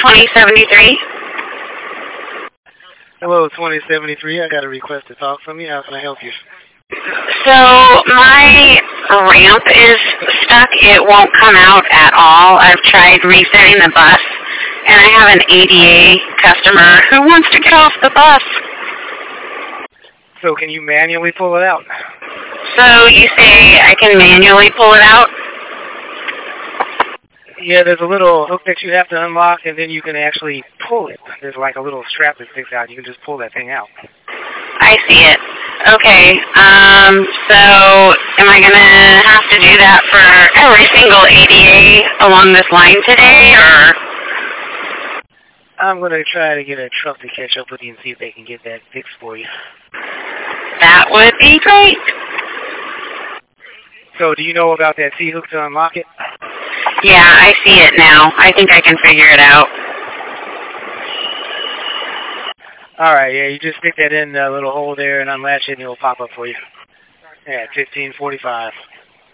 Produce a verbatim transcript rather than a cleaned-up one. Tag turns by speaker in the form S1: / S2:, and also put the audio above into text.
S1: twenty seventy-three.
S2: Hello, twenty seventy-three. I got a request to talk from you. How can I help you?
S1: So my ramp is stuck. It won't come out at all. I've tried resetting the bus, and I have an A D A customer who wants to get off the bus.
S2: So can you manually pull it out?
S1: So you say I can manually pull it out?
S2: Yeah, there's a little hook that you have to unlock, and then you can actually pull it. There's like a little strap that sticks out. You can just pull that thing out.
S1: I see it. Okay. Um, so am I going to have to do that for every single A D A along this line today, or?
S2: I'm going to try to get a truck to catch up with you and see if they can get that fixed for you.
S1: That would be great.
S2: So do you know about that C-hook to unlock it?
S1: Yeah, I see it now. I think I can figure it out.
S2: All right, yeah, you just stick that in the little hole there and unlatch it, and it'll pop up for you. Yeah, fifteen forty-five.